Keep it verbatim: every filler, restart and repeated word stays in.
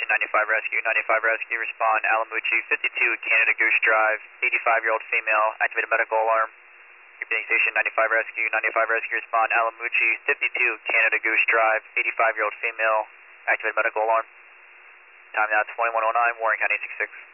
ninety-five Rescue, ninety-five Rescue, respond, Alamucci, fifty-two Canada Goose Drive, eighty-five-year-old female, activated medical alarm. Repeating station, ninety-five Rescue, ninety-five Rescue, respond, Alamucci, fifty-two Canada Goose Drive, eighty-five-year-old female, activated medical alarm. Time now twenty-one oh nine, Warren County six six.